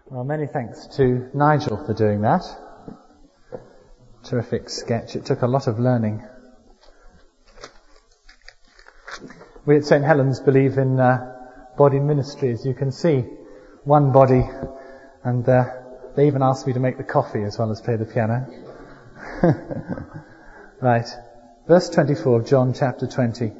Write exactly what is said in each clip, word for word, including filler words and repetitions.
Well, many thanks to Nigel for doing that. Terrific sketch. It took a lot of learning. We at Saint Helens believe in uh, body ministry, as you can see. One body, and uh, they even asked me to make the coffee as well as play the piano. Right. Verse twenty-four of John chapter twenty.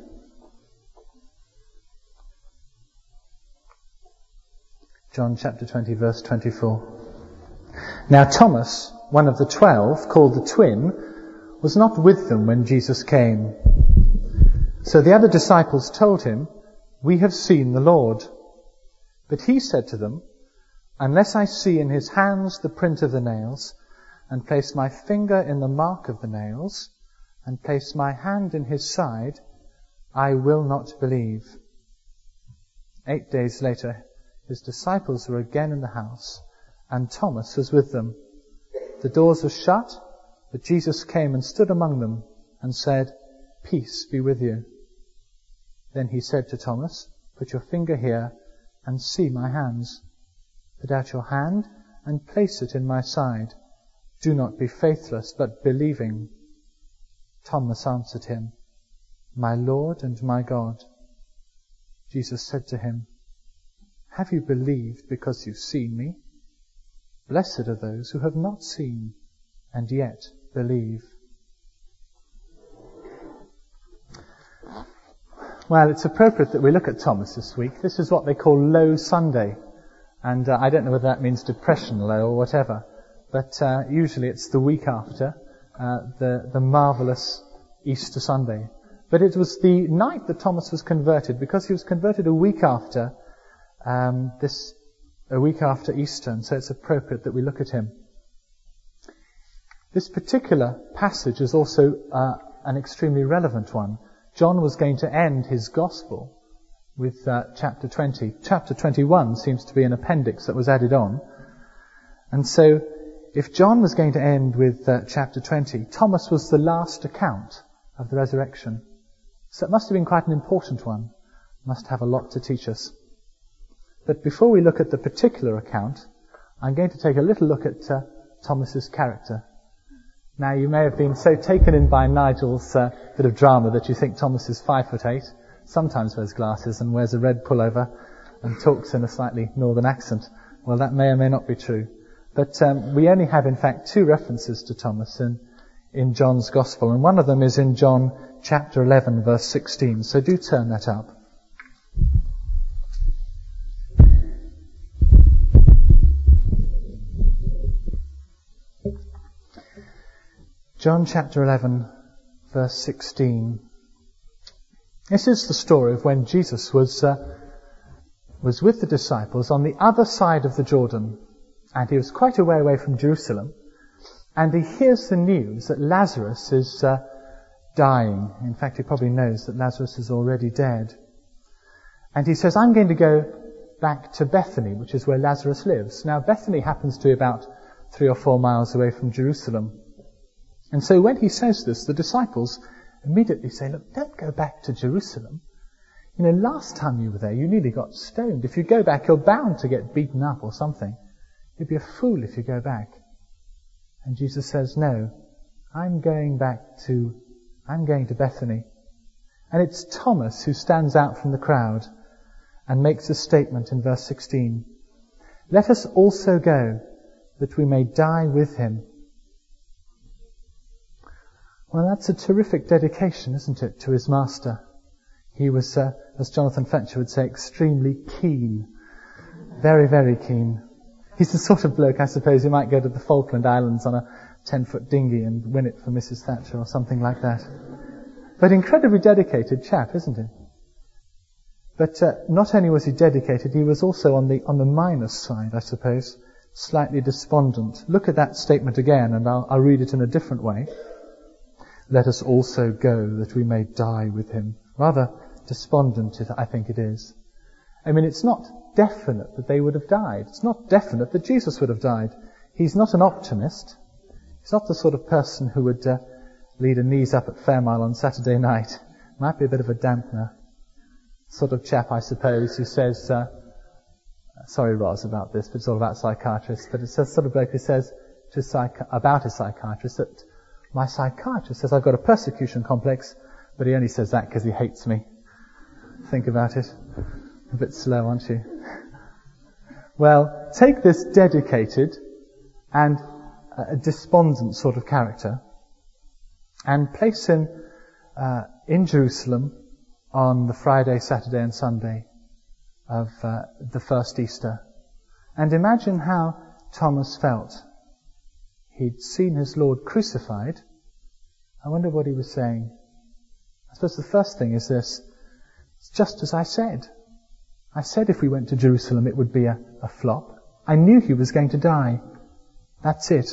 John chapter twenty, verse twenty-four. Now Thomas, one of the twelve, called the twin, was not with them when Jesus came. So the other disciples told him, "We have seen the Lord." But he said to them, "Unless I see in his hands the print of the nails, and place my finger in the mark of the nails, and place my hand in his side, I will not believe." Eight days later, his disciples were again in the house, and Thomas was with them. The doors were shut, but Jesus came and stood among them and said, "Peace be with you." Then he said to Thomas, "Put your finger here and see my hands. Put out your hand and place it in my side. Do not be faithless, but believing." Thomas answered him, "My Lord and my God." Jesus said to him, "Have you believed because you've seen me? Blessed are those who have not seen and yet believe." Well, it's appropriate that we look at Thomas this week. This is what they call Low Sunday. And uh, I don't know whether that means depression low or whatever. But uh, usually it's the week after uh, the, the marvellous Easter Sunday. But it was the night that Thomas was converted, because he was converted a week after Um, this a week after Easter, and so it's appropriate that we look at him. This particular passage is also uh, an extremely relevant one. John was going to end his gospel with uh, chapter twenty. Chapter twenty-one seems to be an appendix that was added on. And so, if John was going to end with uh, chapter twenty, Thomas was the last account of the resurrection. So it must have been quite an important one. Must have a lot to teach us. But before we look at the particular account, I'm going to take a little look at uh, Thomas's character. Now, you may have been so taken in by Nigel's uh, bit of drama that you think Thomas is five foot eight, sometimes wears glasses and wears a red pullover and talks in a slightly northern accent. Well, that may or may not be true. But um, we only have, in fact, two references to Thomas in, in John's Gospel, and one of them is in John chapter eleven, verse sixteen. So do turn that up. John chapter eleven, verse sixteen. This is the story of when Jesus was uh, was with the disciples on the other side of the Jordan, and he was quite a way away from Jerusalem, and he hears the news that Lazarus is uh, dying. In fact, he probably knows that Lazarus is already dead. And he says, "I'm going to go back to Bethany," which is where Lazarus lives. Now, Bethany happens to be about three or four miles away from Jerusalem. And so when he says this, the disciples immediately say, "Look, don't go back to Jerusalem. You know, last time you were there, you nearly got stoned. If you go back, you're bound to get beaten up or something. You'd be a fool if you go back." And Jesus says, "No, I'm going back to, I'm going to Bethany." And it's Thomas who stands out from the crowd and makes a statement in verse sixteen. "Let us also go, that we may die with him." Well, that's a terrific dedication, isn't it, to his master? He was, uh, as Jonathan Fletcher would say, extremely keen. Very, very keen. He's the sort of bloke, I suppose, who might go to the Falkland Islands on a ten-foot dinghy and win it for Missus Thatcher or something like that. But incredibly dedicated chap, isn't he? But uh, not only was he dedicated, he was also on the on the minus side, I suppose, slightly despondent. Look at that statement again, and I'll, I'll read it in a different way. "Let us also go, that we may die with him." Rather despondent, I think it is. I mean, it's not definite that they would have died. It's not definite that Jesus would have died. He's not an optimist. He's not the sort of person who would uh, lead a knees up at Fairmile on Saturday night. Might be a bit of a dampener. Sort of chap, I suppose, who says, uh, Sorry, Roz, about this, but it's all about psychiatrists. But it's a sort of bloke who says to psych- about a psychiatrist that my psychiatrist says I've got a persecution complex, but he only says that because he hates me. Think about it. A bit slow, aren't you? Well, take this dedicated and uh, despondent sort of character and place him uh, in Jerusalem on the Friday, Saturday and Sunday of uh, the first Easter. And imagine how Thomas felt. He'd seen his Lord crucified. I wonder what he was saying. I suppose the first thing is this: it's just as I said. I said if we went to Jerusalem it would be a, a flop. I knew he was going to die. That's it.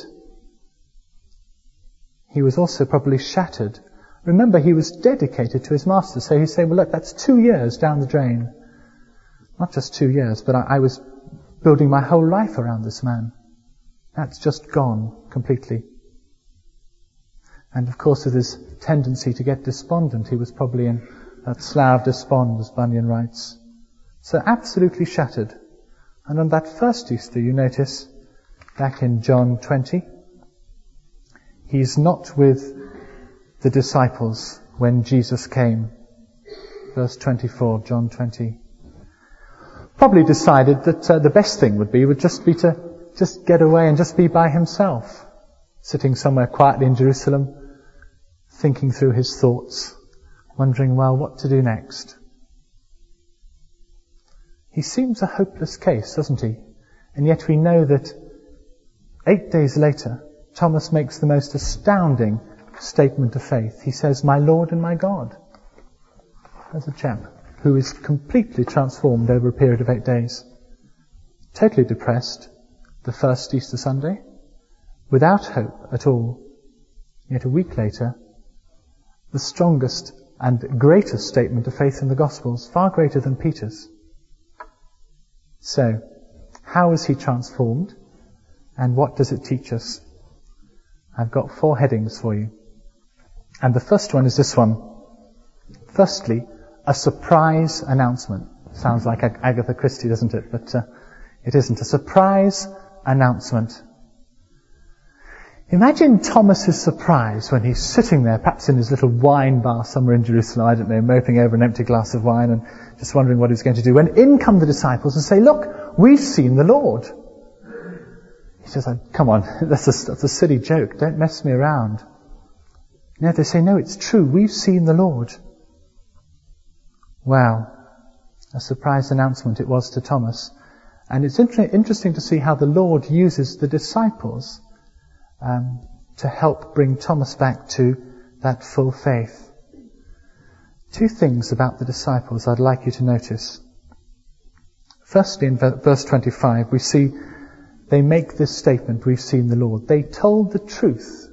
He was also probably shattered. Remember, he was dedicated to his master, so he's saying, well look, that's two years down the drain. Not just two years, but I, I was building my whole life around this man. That's just gone completely. And of course with his tendency to get despondent, he was probably in that slough of despond, as Bunyan writes. So absolutely shattered. And on that first Easter, you notice, back in John twenty, he's not with the disciples when Jesus came. Verse twenty-four, John twenty. Probably decided that uh, the best thing would be would just be to just get away and just be by himself, sitting somewhere quietly in Jerusalem, thinking through his thoughts, wondering, well, what to do next. He seems a hopeless case, doesn't he? And yet we know that eight days later, Thomas makes the most astounding statement of faith. He says, my Lord and my God. There's a chap who is completely transformed over a period of eight days. Totally depressed, the first Easter Sunday, without hope at all. Yet a week later, the strongest and greatest statement of faith in the Gospels, far greater than Peter's. So, how is he transformed? And what does it teach us? I've got four headings for you. And the first one is this one. Firstly, a surprise announcement. Sounds like Ag- Agatha Christie, doesn't it? But uh, it isn't. A surprise announcement. Imagine Thomas's surprise when he's sitting there, perhaps in his little wine bar somewhere in Jerusalem, I don't know, moping over an empty glass of wine and just wondering what he's going to do. When in come the disciples and say, look, we've seen the Lord. He says, oh, come on, that's a, that's a silly joke. Don't mess me around. No, they say, no, it's true. We've seen the Lord. Wow. A surprise announcement it was to Thomas. And it's inter- interesting to see how the Lord uses the disciples um, to help bring Thomas back to that full faith. Two things about the disciples I'd like you to notice. Firstly, in verse twenty-five, we see they make this statement, we've seen the Lord. They told the truth.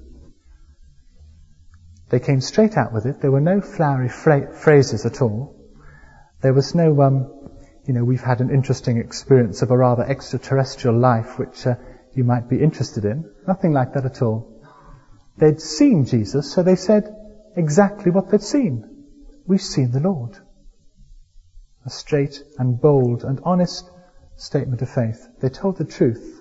They came straight out with it. There were no flowery fra- phrases at all. There was no, um, you know, we've had an interesting experience of a rather extraterrestrial life which uh, you might be interested in. Nothing like that at all. They'd seen Jesus, so they said exactly what they'd seen. We've seen the Lord. A straight and bold and honest statement of faith. They told the truth.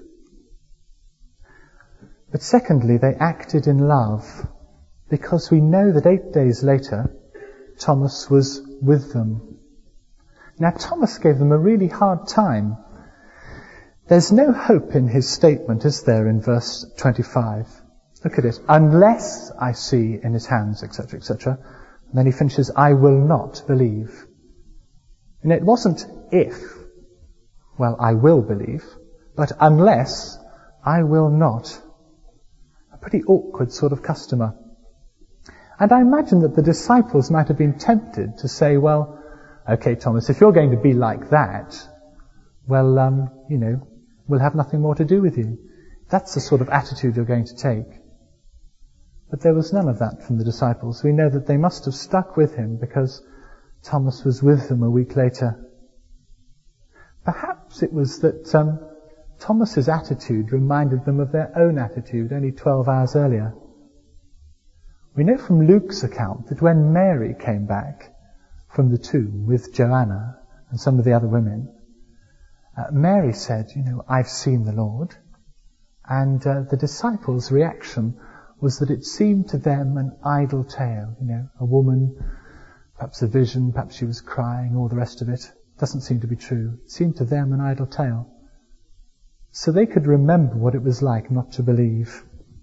But secondly, they acted in love, because we know that eight days later, Thomas was with them. Now, Thomas gave them a really hard time. There's no hope in his statement, is there, in verse twenty-five? Look at it. Unless I see in his hands, et cetera, et cetera. And then he finishes, I will not believe. And it wasn't if, well, I will believe, but unless I will not. A pretty awkward sort of customer. And I imagine that the disciples might have been tempted to say, well, okay, Thomas, if you're going to be like that, well, um, you know, we'll have nothing more to do with you. That's the sort of attitude you're going to take. But there was none of that from the disciples. We know that they must have stuck with him because Thomas was with them a week later. Perhaps it was that um, Thomas's attitude reminded them of their own attitude only twelve hours earlier. We know from Luke's account that when Mary came back from the tomb with Joanna and some of the other women, Uh, Mary said, you know, I've seen the Lord. And uh, the disciples' reaction was that it seemed to them an idle tale. You know, a woman, perhaps a vision, perhaps she was crying, all the rest of it. Doesn't seem to be true. It seemed to them an idle tale. So they could remember what it was like not to believe.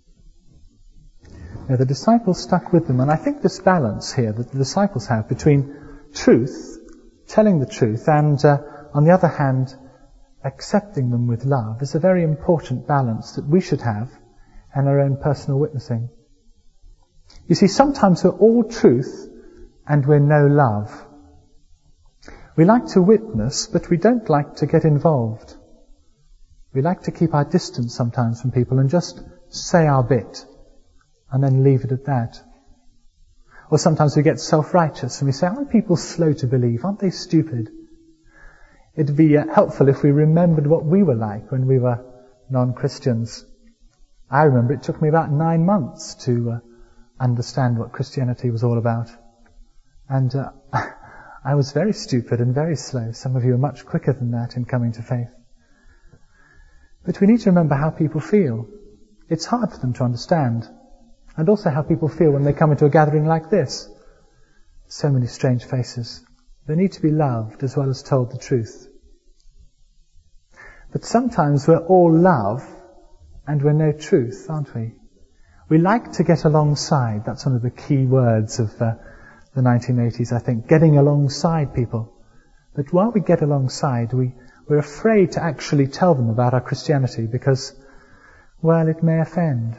Now, the disciples stuck with them, and I think this balance here that the disciples have between truth, telling the truth, and uh, on the other hand, accepting them with love is a very important balance that we should have in our own personal witnessing. You see, sometimes we're all truth and we're no love. We like to witness, but we don't like to get involved. We like to keep our distance sometimes from people and just say our bit and then leave it at that. Or sometimes we get self-righteous and we say, aren't people slow to believe? Aren't they stupid? It'd be uh, helpful if we remembered what we were like when we were non-Christians. I remember it took me about nine months to uh, understand what Christianity was all about. And uh, I was very stupid and very slow. Some of you are much quicker than that in coming to faith. But we need to remember how people feel. It's hard for them to understand. And also how people feel when they come into a gathering like this. So many strange faces. They need to be loved as well as told the truth. But sometimes we're all love and we're no truth, aren't we? We like to get alongside. That's one of the key words of uh, the nineteen eighties, I think. Getting alongside people. But while we get alongside, we, we're afraid to actually tell them about our Christianity because, well, it may offend.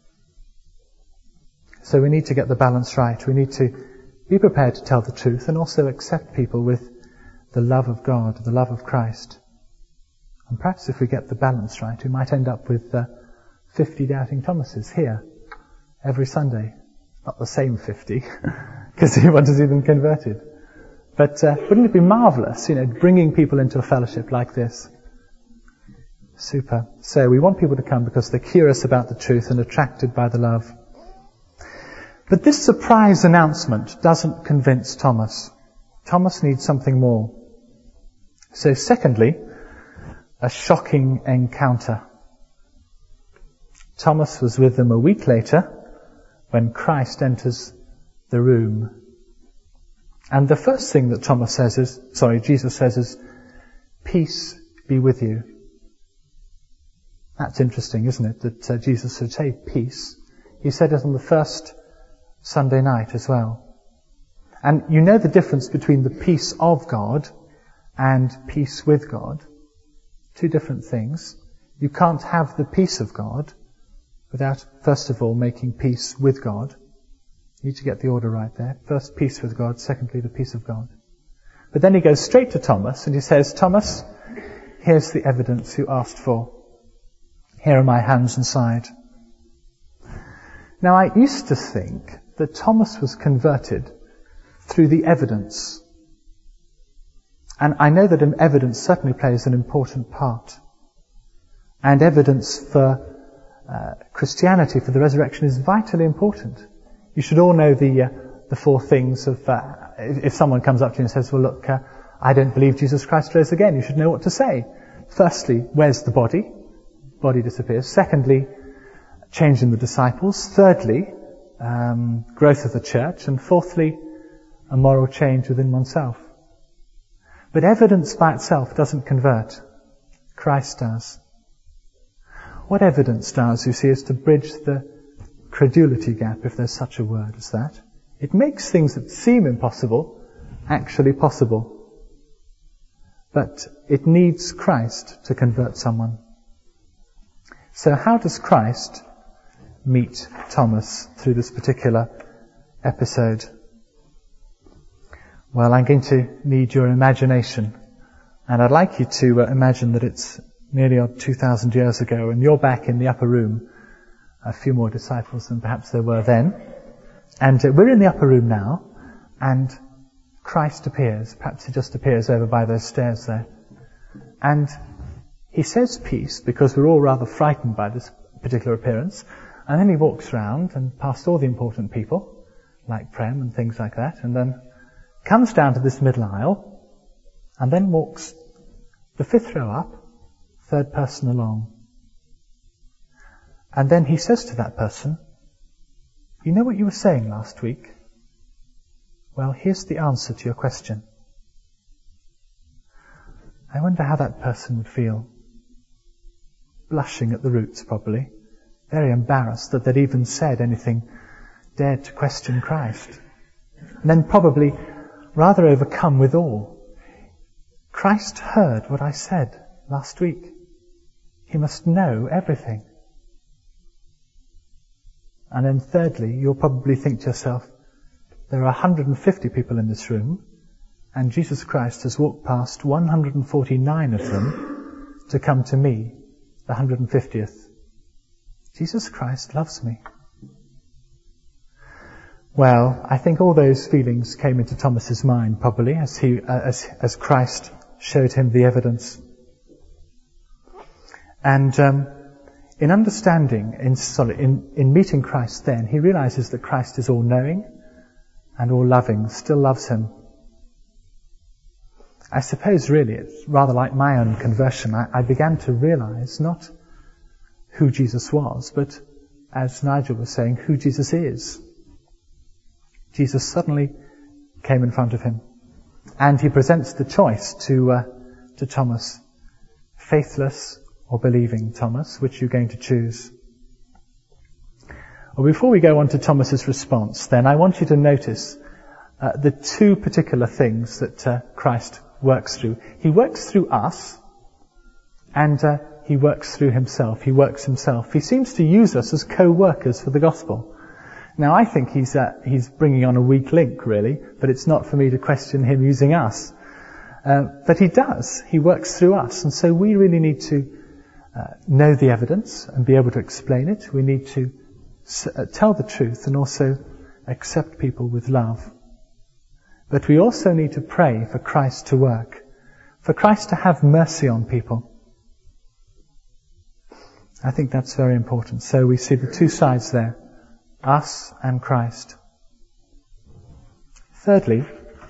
So we need to get the balance right. We need to be prepared to tell the truth and also accept people with the love of God, the love of Christ. And perhaps if we get the balance right, we might end up with uh, fifty doubting Thomases here every Sunday. Not the same fifty, because he wants to see them converted. But uh, wouldn't it be marvellous, you know, bringing people into a fellowship like this? Super. So we want people to come because they're curious about the truth and attracted by the love. But this surprise announcement doesn't convince Thomas. Thomas needs something more. So secondly, a shocking encounter. Thomas was with them a week later when Christ enters the room. And the first thing that Thomas says is, sorry, Jesus says is, peace be with you. That's interesting, isn't it? That uh, Jesus would say peace. He said it on the first Sunday night as well. And you know the difference between the peace of God and peace with God. Two different things. You can't have the peace of God without, first of all, making peace with God. You need to get the order right there. First, peace with God. Secondly, the peace of God. But then he goes straight to Thomas and he says, Thomas, here's the evidence you asked for. Here are my hands and side. Now, I used to think that Thomas was converted through the evidence. And I know that evidence certainly plays an important part. And evidence for uh, Christianity, for the resurrection, is vitally important. You should all know the uh, the four things of, uh, if, if someone comes up to you and says, well look, uh, I don't believe Jesus Christ rose again, you should know what to say. Firstly, where's the body? Body disappears. Secondly, change in the disciples. Thirdly, um, growth of the church. And fourthly, a moral change within oneself. But evidence by itself doesn't convert. Christ does. What evidence does, you see, is to bridge the credulity gap, if there's such a word as that. It makes things that seem impossible actually possible. But it needs Christ to convert someone. So how does Christ meet Thomas through this particular episode? Well, I'm going to need your imagination. And I'd like you to uh, imagine that it's nearly two thousand years ago and you're back in the upper room. A few more disciples than perhaps there were then. And uh, we're in the upper room now, and Christ appears. Perhaps he just appears over by those stairs there. And he says peace, because we're all rather frightened by this particular appearance. And then he walks round and past all the important people, like Prem and things like that, and then comes down to this middle aisle, and then walks The fifth row up, third person along. And then he says to that person, you know what you were saying last week? Well, here's the answer to your question. I wonder how that person would feel. Blushing at the roots, probably. Very embarrassed that they'd even said anything, dared to question Christ. And then probably rather overcome with awe. Christ heard what I said last week. He must know everything. And then thirdly, you'll probably think to yourself, there are one hundred fifty people in this room, and Jesus Christ has walked past one hundred forty-nine of them to come to me, the one hundred fiftieth. Jesus Christ loves me. Well, I think all those feelings came into Thomas's mind probably as he, uh, as, as Christ showed him the evidence. And um, in understanding, in, sorry, in, in meeting Christ then, he realizes that Christ is all-knowing and all-loving, still loves him. I suppose really it's rather like my own conversion. I, I began to realize not who Jesus was, but as Nigel was saying, who Jesus is. Jesus suddenly came in front of him, and he presents the choice to uh, to Thomas. Faithless or believing, Thomas, which you're going to choose? Well, before we go on to Thomas's response, then I want you to notice uh, the two particular things that uh, Christ works through. He works through us, and uh, he works through himself. He works himself. He seems to use us as co-workers for the gospel. Now, I think he's uh, he's bringing on a weak link, really, but it's not for me to question him using us. Uh, but he does. He works through us, and so we really need to uh, know the evidence and be able to explain it. We need to s- uh, tell the truth and also accept people with love. But we also need to pray for Christ to work, for Christ to have mercy on people. I think that's very important. So we see the two sides there. Us and Christ. Thirdly,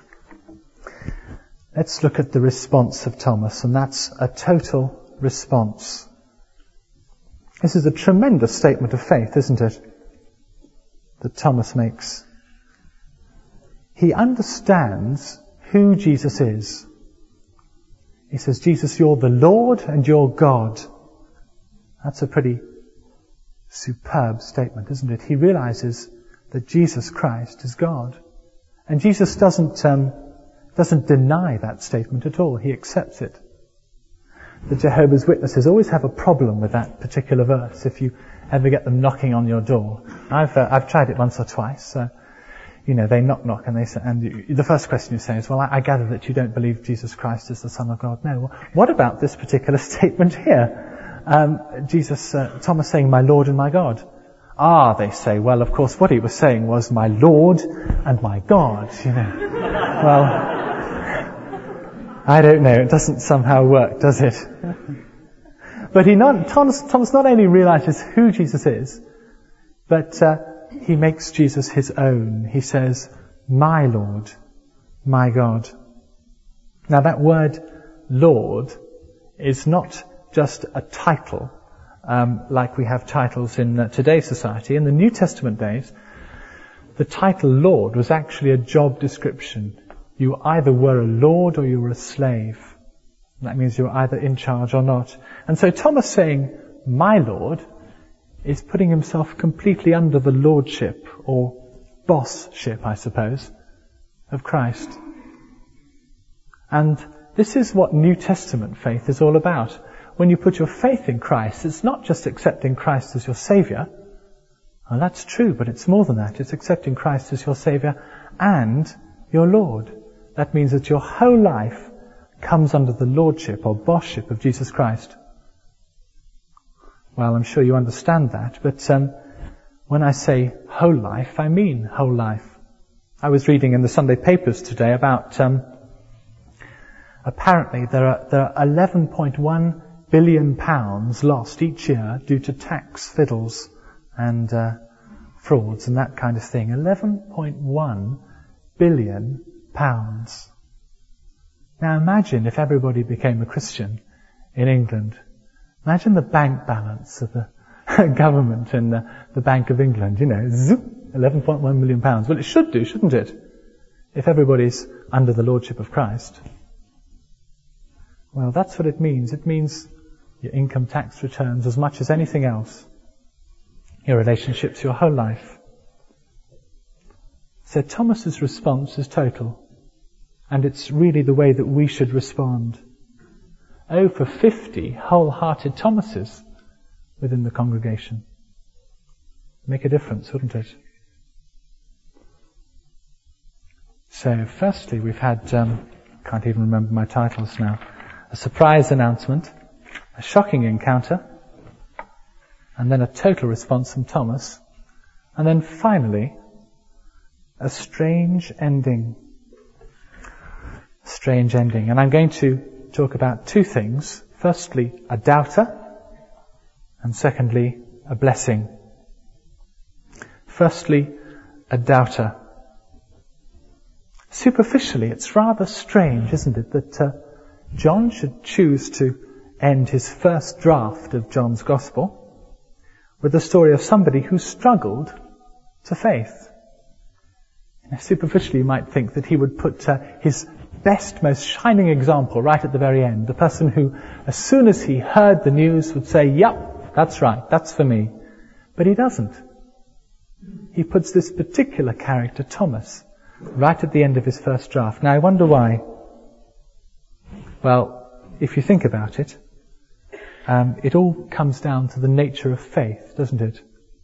let's look at the response of Thomas, and that's a total response. This is a tremendous statement of faith, isn't it, that Thomas makes. He understands who Jesus is. He says, Jesus, you're the Lord and you're God. That's a pretty superb statement, isn't it? He realizes that Jesus Christ is God. And Jesus doesn't um, doesn't deny that statement at all. He accepts it. The Jehovah's Witnesses always have a problem with that particular verse if you ever get them knocking on your door. I've uh, I've tried it once or twice. Uh, you know, they knock knock and they say, and you, the first question you say is, well, I, I gather that you don't believe Jesus Christ is the Son of God. No. Well, what about this particular statement here? Um, Jesus, uh, Thomas saying, my Lord and my God. Ah, they say, well, of course, what he was saying was my Lord and my God, you know. Well, I don't know. It doesn't somehow work, does it? But he not, Thomas, Thomas not only realizes who Jesus is, but uh, he makes Jesus his own. He says, my Lord, my God. Now that word Lord is not just a title, um, like we have titles in uh, today's society. In the New Testament days, the title Lord was actually a job description. You either were a lord or you were a slave. That means you were either in charge or not. And so Thomas saying, my Lord, is putting himself completely under the lordship, or boss-ship, I suppose, of Christ. And this is what New Testament faith is all about. When you put your faith in Christ, it's not just accepting Christ as your Saviour. Well, that's true, but it's more than that. It's accepting Christ as your Saviour and your Lord. That means that your whole life comes under the lordship or bossship of Jesus Christ. Well, I'm sure you understand that, but um, when I say whole life, I mean whole life. I was reading in the Sunday papers today about um, apparently there are there are eleven point one billion pounds lost each year due to tax fiddles and uh, frauds and that kind of thing. eleven point one billion pounds. Now imagine if everybody became a Christian. in England. Imagine the bank balance of the government in the, the Bank of England, you know, zoop, eleven point one million pounds. Well, it should do, shouldn't it? If everybody's under the lordship of Christ. Well, that's what it means. It means your income tax returns as much as anything else. Your relationships, your whole life. So Thomas's response is total. And it's really the way that we should respond. Oh, for fifty wholehearted Thomases within the congregation. Make a difference, wouldn't it? So, firstly, we've had, um, can't even remember my titles now, a surprise announcement, a shocking encounter, and then a total response from Thomas, and then finally, a strange ending. Strange ending. And I'm going to talk about two things. Firstly, a doubter, and secondly, a blessing. Firstly, a doubter. Superficially, it's rather strange, isn't it, that uh, John should choose to end his first draft of John's Gospel with the story of somebody who struggled to faith. You know, superficially, you might think that he would put uh, his best, most shining example right at the very end. The person who, as soon as he heard the news, would say, yep, that's right, that's for me. But he doesn't. He puts this particular character, Thomas, right at the end of his first draft. Now, I wonder why. Well, if you think about it, um, it all comes down to the nature of faith, doesn't it?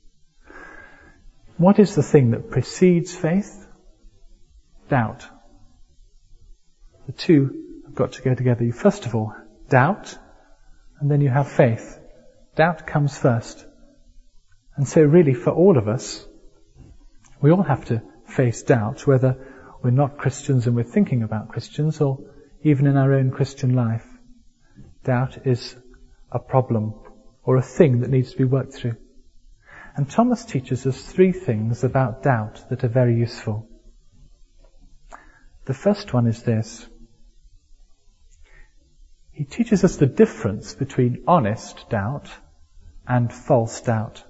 What is the thing that precedes faith? Doubt. The two have got to go together. You first of all doubt, and then you have faith. Doubt comes first. And so really for all of us, we all have to face doubt, whether we're not Christians and we're thinking about Christians, or even in our own Christian life. Doubt is a problem, or a thing that needs to be worked through. And Thomas teaches us three things about doubt that are very useful. The first one is this. He teaches us the difference between honest doubt and false doubt.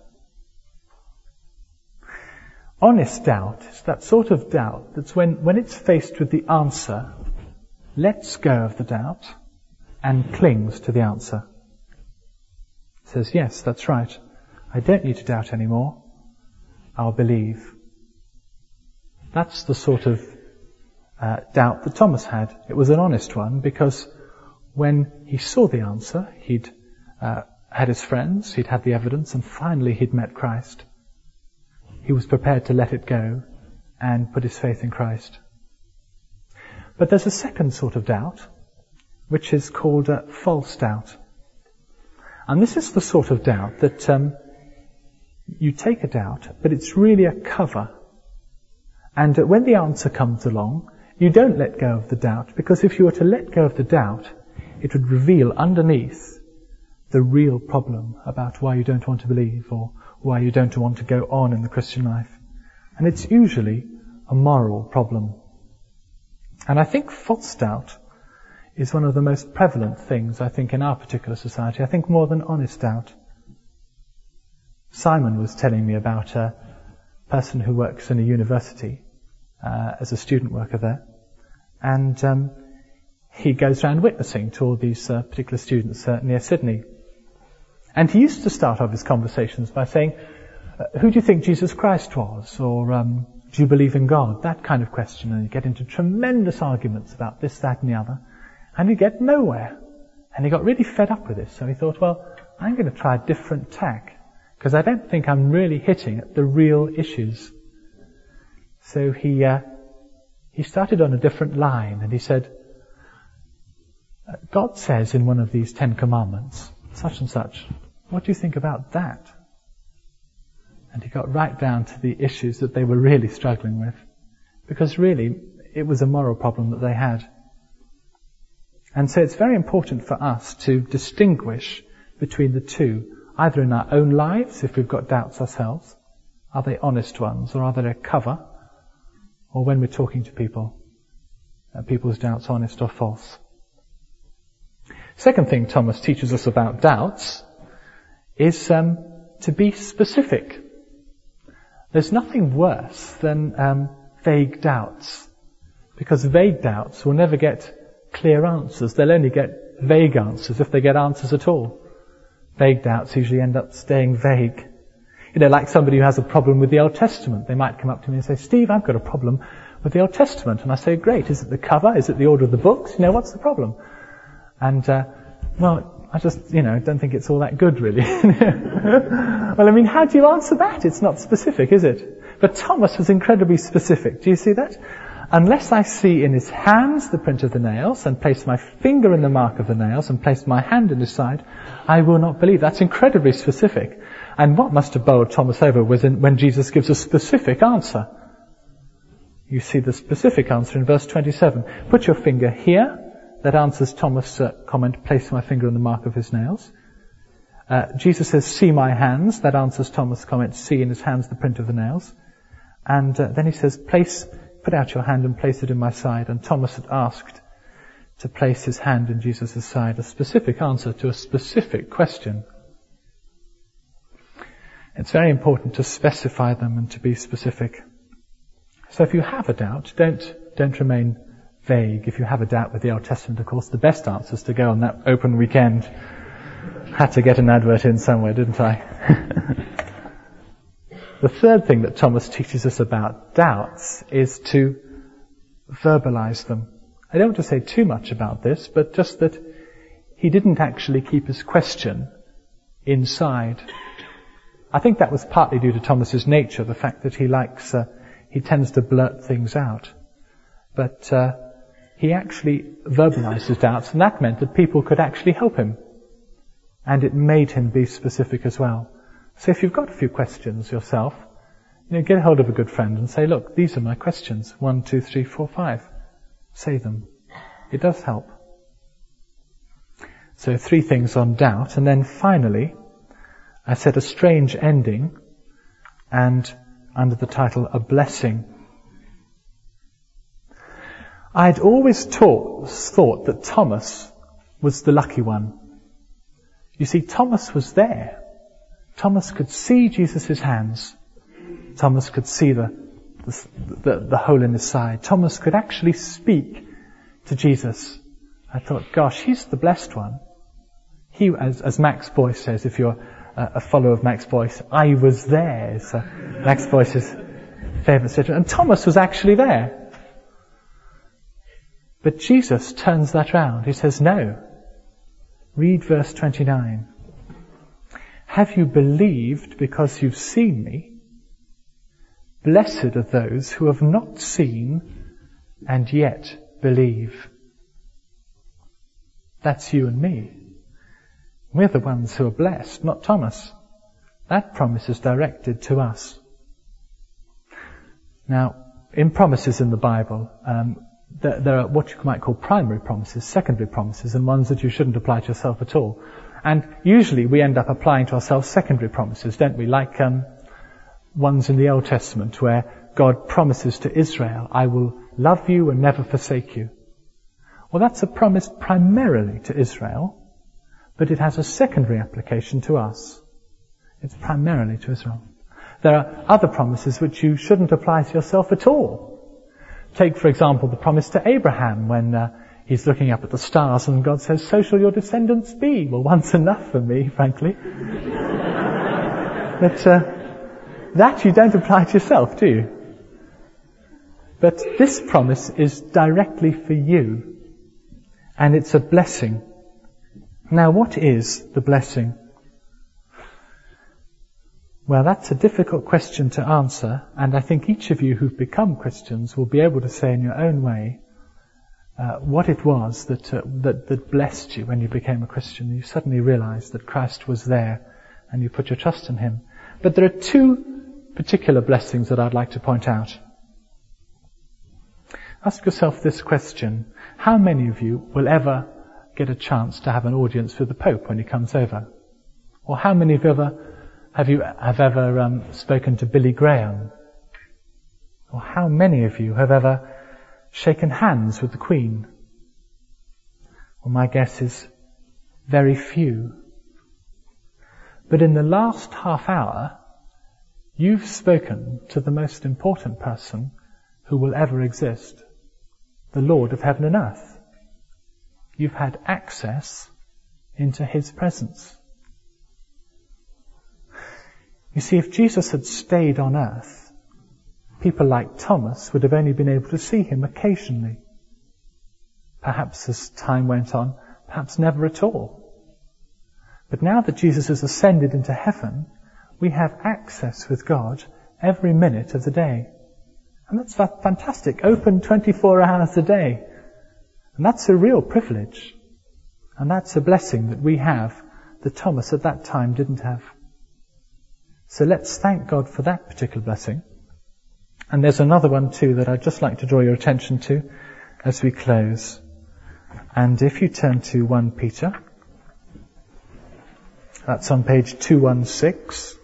Honest doubt is that sort of doubt that's when, when it's faced with the answer, lets go of the doubt and clings to the answer. Says, yes, that's right. I don't need to doubt anymore. I'll believe. That's the sort of uh, doubt that Thomas had. It was an honest one because when he saw the answer, he'd uh, had his friends, he'd had the evidence, and finally he'd met Christ. He was prepared to let it go and put his faith in Christ. But there's a second sort of doubt, which is called uh, false doubt. And this is the sort of doubt that um, you take a doubt, but it's really a cover. And uh, when the answer comes along, you don't let go of the doubt, because if you were to let go of the doubt, it would reveal underneath the real problem about why you don't want to believe or why you don't want to go on in the Christian life. And it's usually a moral problem. And I think false doubt is one of the most prevalent things, I think, in our particular society. I think more than honest doubt. Simon was telling me about a person who works in a university uh, as a student worker there. And um, he goes around witnessing to all these uh, particular students uh, near Sydney. And he used to start off his conversations by saying, uh, who do you think Jesus Christ was? Or um, do you believe in God? That kind of question. And you get into tremendous arguments about this, that and the other. And you get nowhere. And he got really fed up with this. So he thought, well, I'm going to try a different tack. Because I don't think I'm really hitting at the real issues. So he uh, he started on a different line. And he said, God says in one of these Ten Commandments, such and such. What do you think about that? And he got right down to the issues that they were really struggling with. Because really, it was a moral problem that they had. And so it's very important for us to distinguish between the two, either in our own lives, if we've got doubts ourselves, are they honest ones, or are they a cover, or when we're talking to people, are people's doubts honest or false? Second thing Thomas teaches us about doubts is um, to be specific. There's nothing worse than um, vague doubts, because vague doubts will never get clear answers. They'll only get vague answers, if they get answers at all. Vague doubts usually end up staying vague. You know, like somebody who has a problem with the Old Testament. They might come up to me and say, Steve, I've got a problem with the Old Testament. And I say, great, is it the cover? Is it the order of the books? You know, what's the problem? And, uh, well, I just, you know, don't think it's all that good, really. Well, I mean, how do you answer that? It's not specific, is it? But Thomas was incredibly specific. Do you see that? Unless I see in his hands the print of the nails, and place my finger in the mark of the nails, and place my hand in his side, I will not believe. That's incredibly specific. And what must have bowled Thomas over was in, when Jesus gives a specific answer. You see the specific answer in verse twenty-seven. Put your finger here. That answers Thomas' uh, comment, place my finger in the mark of his nails. Uh, Jesus says, see my hands. That answers Thomas' comment, see in his hands the print of the nails. And uh, then he says, place, put out your hand and place it in my side. And Thomas had asked to place his hand in Jesus' side. A specific answer to a specific question. It's very important to specify them and to be specific. So if you have a doubt, don't, don't remain vague. If you have a doubt with the Old Testament, of course, the best answer is to go on that open weekend. Had to get an advert in somewhere, didn't I? The third thing that Thomas teaches us about doubts is to verbalize them. I don't want to say too much about this, but just that he didn't actually keep his question inside. I think that was partly due to Thomas's nature, the fact that he likes, uh, he tends to blurt things out. But uh, he actually verbalized his doubts, and that meant that people could actually help him. And it made him be specific as well. So if you've got a few questions yourself, you know, get hold of a good friend and say, look, these are my questions. One, two, three, four, five. Say them. It does help. So three things on doubt. And then finally, I said a strange ending, and under the title, a blessing. I'd always taught, thought that Thomas was the lucky one. You see, Thomas was there. Thomas could see Jesus' hands. Thomas could see the, the, the, the hole in his side. Thomas could actually speak to Jesus. I thought, gosh, he's the blessed one. He, as, as Max Boyce says, if you're a, a follower of Max Boyce, I was there. It's uh, Max Boyce's favourite statement. And Thomas was actually there. But Jesus turns that round. He says, no. Read verse twenty-nine. Have you believed because you've seen me? Blessed are those who have not seen and yet believe. That's you and me. We're the ones who are blessed, not Thomas. That promise is directed to us. Now, in promises in the Bible, um, there, there are what you might call primary promises, secondary promises, and ones that you shouldn't apply to yourself at all. And usually we end up applying to ourselves secondary promises, don't we? Like um, ones in the Old Testament where God promises to Israel, I will love you and never forsake you. Well, that's a promise primarily to Israel, but it has a secondary application to us. It's primarily to Israel. There are other promises which you shouldn't apply to yourself at all. Take, for example, the promise to Abraham when uh, he's looking up at the stars and God says, so shall your descendants be. Well, one's enough for me, frankly. But uh, that you don't apply to yourself, do you? But this promise is directly for you. And it's a blessing. Now, what is the blessing? Well, that's a difficult question to answer, and I think each of you who've become Christians will be able to say in your own way uh, what it was that, uh, that that blessed you when you became a Christian. You suddenly realized that Christ was there, and you put your trust in Him. But there are two particular blessings that I'd like to point out. Ask yourself this question: how many of you will ever get a chance to have an audience with the Pope when he comes over? Or how many of you ever have you have ever um, spoken to Billy Graham? Or how many of you have ever shaken hands with the Queen? Well, my guess is very few. But in the last half hour, you've spoken to the most important person who will ever exist, the Lord of heaven and earth. You've had access into his presence. You see, if Jesus had stayed on earth, people like Thomas would have only been able to see him occasionally. Perhaps as time went on, perhaps never at all. But now that Jesus has ascended into heaven, we have access with God every minute of the day. And that's fantastic. Open twenty-four hours a day. And that's a real privilege. And that's a blessing that we have that Thomas at that time didn't have. So let's thank God for that particular blessing. And there's another one too that I'd just like to draw your attention to as we close. And if you turn to First Peter, that's on page two sixteen.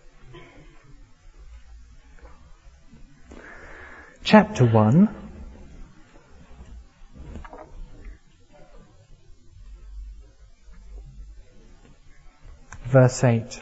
Chapter one. Verse eight.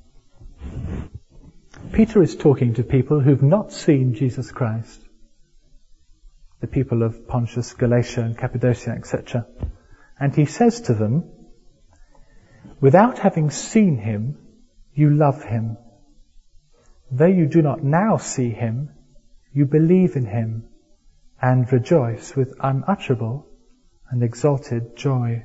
Peter is talking to people who've not seen Jesus Christ. The people of Pontus, Galatia and Cappadocia, et cetera. And he says to them, without having seen him, you love him. Though you do not now see him, you believe in him and rejoice with unutterable and exalted joy.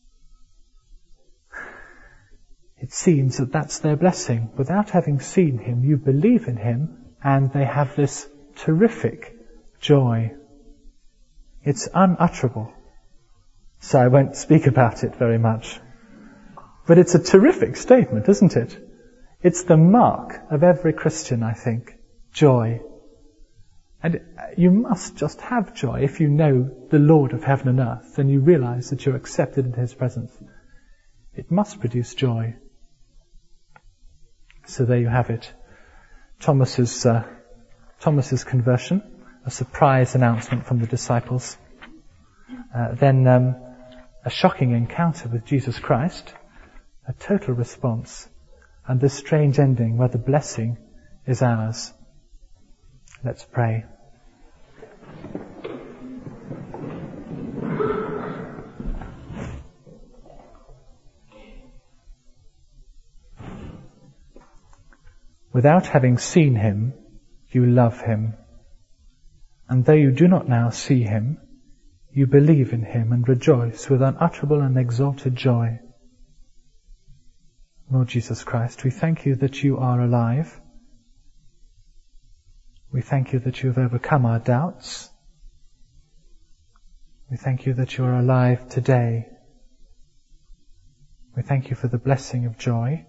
It seems that that's their blessing. Without having seen him, you believe in him, and they have this terrific joy. It's unutterable. So I won't speak about it very much. But it's a terrific statement, isn't it? It's the mark of every Christian, I think. Joy. And you must just have joy if you know the Lord of heaven and earth, and you realize that you're accepted in his presence. It must produce joy. So there you have it. Thomas's uh, Thomas's conversion, a surprise announcement from the disciples. Uh, then um, a shocking encounter with Jesus Christ, a total response, and this strange ending where the blessing is ours. Let's pray. Without having seen him, you love him. And though you do not now see him, you believe in him and rejoice with unutterable and exalted joy. Lord Jesus Christ, we thank you that you are alive. We thank you that you have overcome our doubts. We thank you that you are alive today. We thank you for the blessing of joy.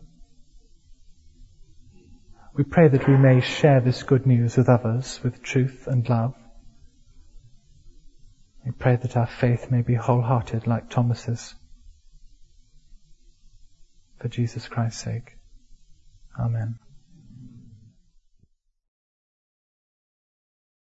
We pray that we may share this good news with others with truth and love. We pray that our faith may be wholehearted like Thomas's. For Jesus Christ's sake. Amen.